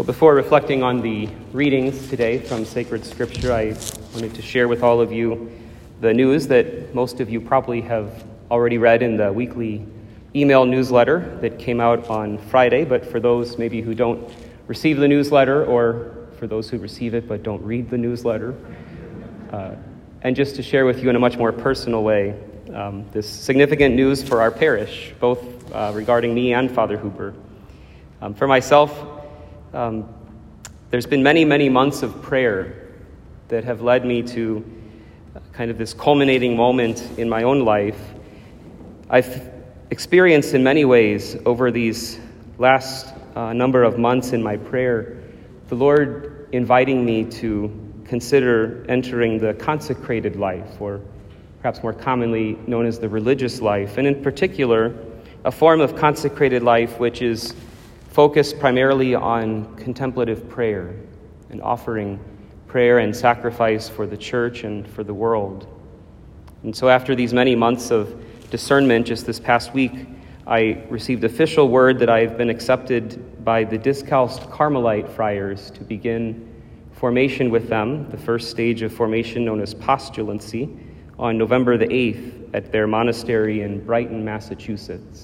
Well, before reflecting on the readings today from Sacred Scripture, I wanted to share with all of you the news that most of you probably have already read in the weekly email newsletter that came out on Friday. But for those maybe who don't receive the newsletter, or for those who receive it but don't read the newsletter, and just to share with you in a much more personal way this significant news for our parish, both regarding me and Father Huber. For myself, there's been many months of prayer that have led me to kind of this culminating moment in my own life. I've experienced in many ways over these last number of months in my prayer, the Lord inviting me to consider entering the consecrated life, or perhaps more commonly known as the religious life, and in particular, a form of consecrated life which is focused primarily on contemplative prayer and offering prayer and sacrifice for the church and for the world. And so after these many months of discernment, just this past week, I received official word that I've been accepted by the Discalced Carmelite friars to begin formation with them, the first stage of formation known as postulancy, on November the 8th at their monastery in Brighton, Massachusetts.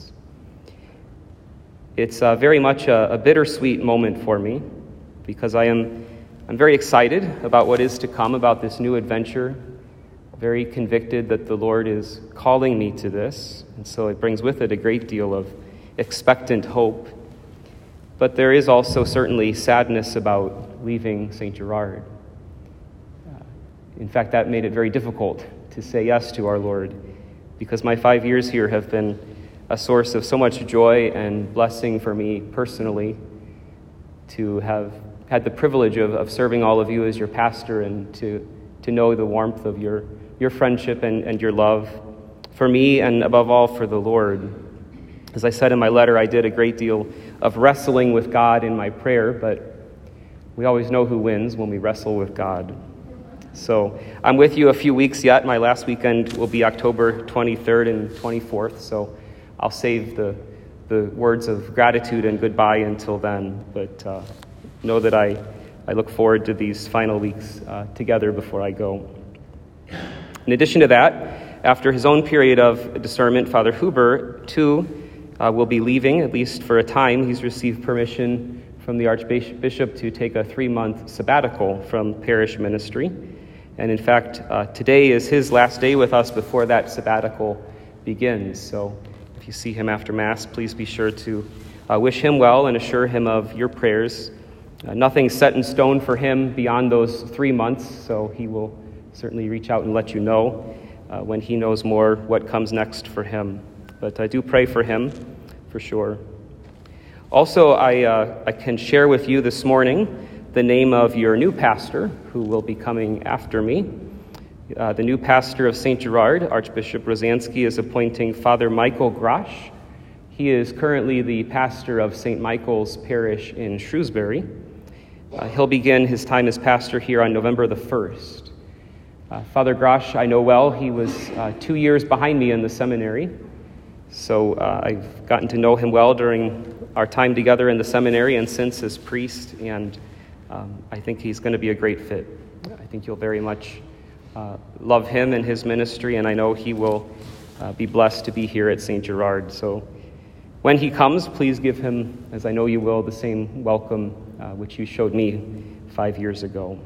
It's very much a bittersweet moment for me because I'm very excited about what is to come, about this new adventure, very convicted that the Lord is calling me to this, and so it brings with it a great deal of expectant hope. But there is also certainly sadness about leaving St. Gerard. In fact, that made it very difficult to say yes to our Lord, because my 5 years here have been a source of so much joy and blessing for me personally, to have had the privilege of serving all of you as your pastor, and to know the warmth of your friendship and your love for me, and above all for the Lord. As I said in my letter, I did a great deal of wrestling with God in my prayer, but we always know who wins when we wrestle with God. So I'm with you a few weeks yet. My last weekend will be October 23rd and 24th, so I'll save the words of gratitude and goodbye until then, but know that I look forward to these final weeks together before I go. In addition to that, after his own period of discernment, Father Huber, too, will be leaving, at least for a time. He's received permission from the Archbishop to take a 3-month sabbatical from parish ministry. And in fact, today is his last day with us before that sabbatical begins. So if you see him after Mass, please be sure to wish him well and assure him of your prayers. Nothing's set in stone for him beyond those 3 months, so he will certainly reach out and let you know when he knows more what comes next for him. But I do pray for him, for sure. Also, I can share with you this morning the name of your new pastor who will be coming after me. The new pastor of St. Gerard, Archbishop Rozansky, is appointing Father Michael Grosch. He is currently the pastor of St. Michael's Parish in Shrewsbury. He'll begin his time as pastor here on November the 1st. Father Grosch, I know well. He was 2 years behind me in the seminary, so I've gotten to know him well during our time together in the seminary and since as priest, and I think he's going to be a great fit. I think you'll very much love him and his ministry, and I know he will be blessed to be here at St. Gerard. So when he comes, please give him, as I know you will, the same welcome which you showed me 5 years ago.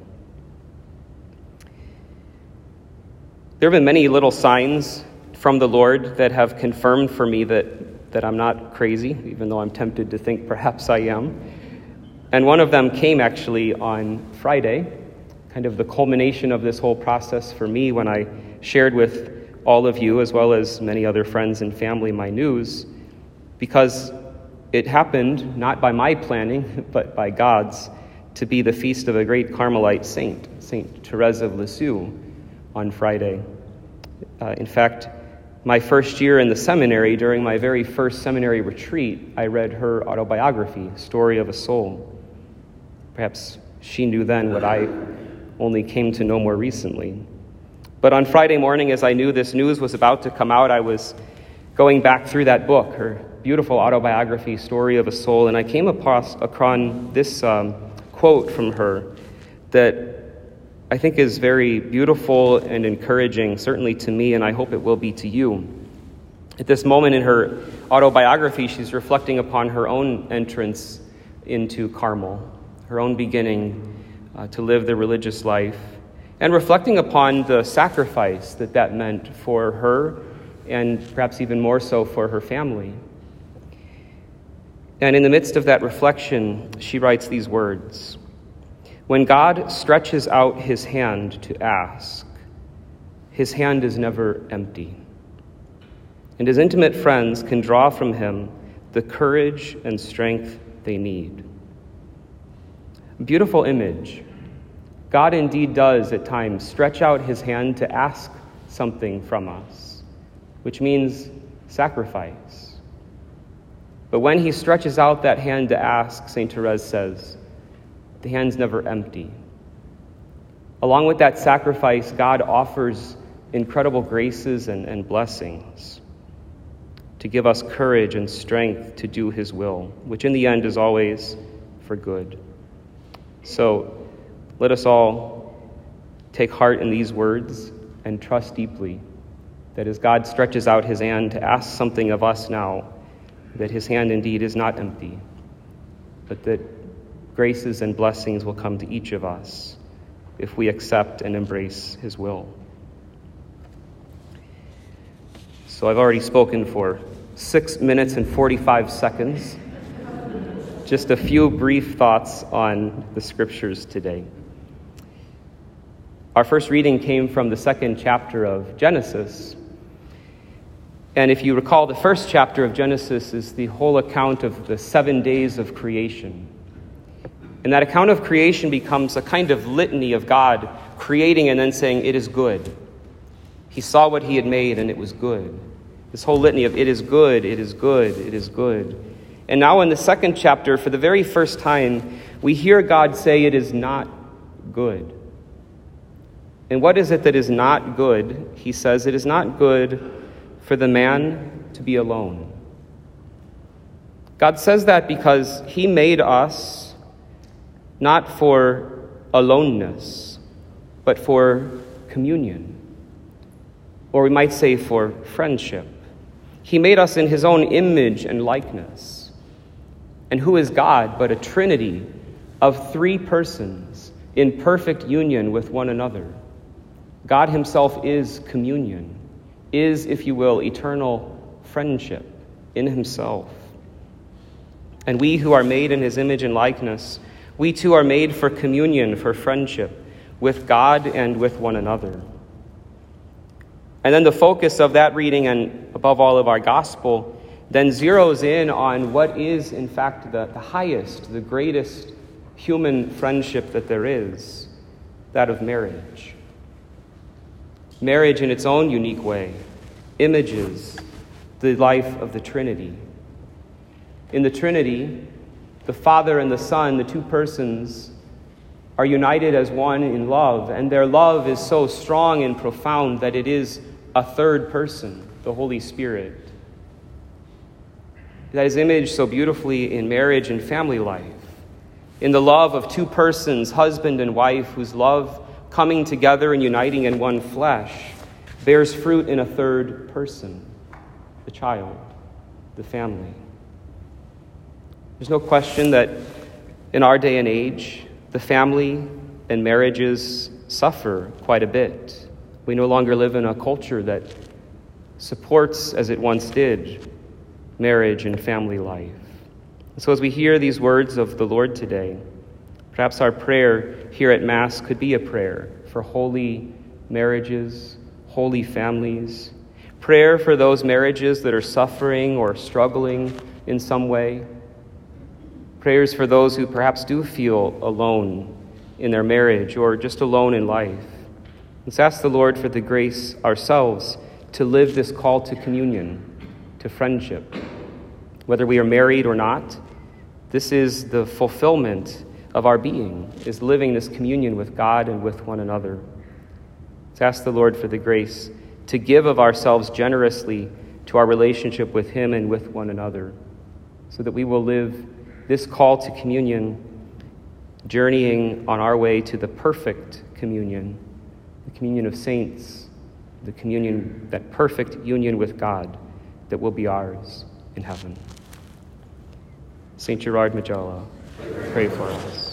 There have been many little signs from the Lord that have confirmed for me that I'm not crazy, even though I'm tempted to think perhaps I am. And one of them came actually on Friday, kind of the culmination of this whole process for me, when I shared with all of you, as well as many other friends and family, my news, because it happened not by my planning, but by God's, to be the feast of a great Carmelite saint, Saint Therese of Lisieux, on Friday. In fact, my first year in the seminary, during my very first seminary retreat, I read her autobiography, Story of a Soul. Perhaps she knew then what I only came to know more recently. But on Friday morning, as I knew this news was about to come out, I was going back through that book, her beautiful autobiography, Story of a Soul, and I came across this quote from her that I think is very beautiful and encouraging, certainly to me, and I hope it will be to you. At this moment in her autobiography, she's reflecting upon her own entrance into Carmel, her own beginning to live the religious life, and reflecting upon the sacrifice that meant for her, and perhaps even more so for her family. And in the midst of that reflection, she writes these words: "When God stretches out his hand to ask, his hand is never empty, and his intimate friends can draw from him the courage and strength they need." A beautiful image. God indeed does at times stretch out his hand to ask something from us, which means sacrifice. But when he stretches out that hand to ask, St. Therese says, the hand's never empty. Along with that sacrifice, God offers incredible graces and blessings to give us courage and strength to do his will, which in the end is always for good. So let us all take heart in these words and trust deeply that as God stretches out his hand to ask something of us now, that his hand indeed is not empty, but that graces and blessings will come to each of us if we accept and embrace his will. So I've already spoken for 6 minutes and 45 seconds. Just a few brief thoughts on the scriptures today. Our first reading came from the 2nd chapter of Genesis. And if you recall, the first chapter of Genesis is the whole account of the 7 days of creation. And that account of creation becomes a kind of litany of God creating and then saying, "It is good." He saw what he had made and it was good. This whole litany of "it is good, it is good, it is good." And now in the 2nd chapter, for the very first time, we hear God say it is not good. And what is it that is not good? He says it is not good for the man to be alone. God says that because he made us not for aloneness, but for communion. Or we might say for friendship. He made us in his own image and likeness. And who is God but a trinity of 3 persons in perfect union with one another? God himself is communion, is, if you will, eternal friendship in himself. And we who are made in his image and likeness, we too are made for communion, for friendship with God and with one another. And then the focus of that reading, and above all of our gospel, then zeroes in on what is, in fact, the highest, the greatest human friendship that there is, that of marriage. Marriage in its own unique way images the life of the Trinity. In the Trinity, the Father and the Son, the 2 persons, are united as one in love, and their love is so strong and profound that it is a 3rd person, the Holy Spirit. That is imaged so beautifully in marriage and family life, in the love of 2 persons, husband and wife, whose love coming together and uniting in one flesh bears fruit in a 3rd person, the child, the family. There's no question that in our day and age, the family and marriages suffer quite a bit. We no longer live in a culture that supports, as it once did, marriage and family life. And so as we hear these words of the Lord today, perhaps our prayer here at Mass could be a prayer for holy marriages, holy families, prayer for those marriages that are suffering or struggling in some way, prayers for those who perhaps do feel alone in their marriage or just alone in life. Let's ask the Lord for the grace ourselves to live this call to communion, to friendship. Whether we are married or not, this is the fulfillment of our being, is living this communion with God and with one another. Let's ask the Lord for the grace to give of ourselves generously to our relationship with him and with one another, so that we will live this call to communion, journeying on our way to the perfect communion, the communion of saints, the communion, that perfect union with God that will be ours in heaven. Saint Gerard Majella, pray for us.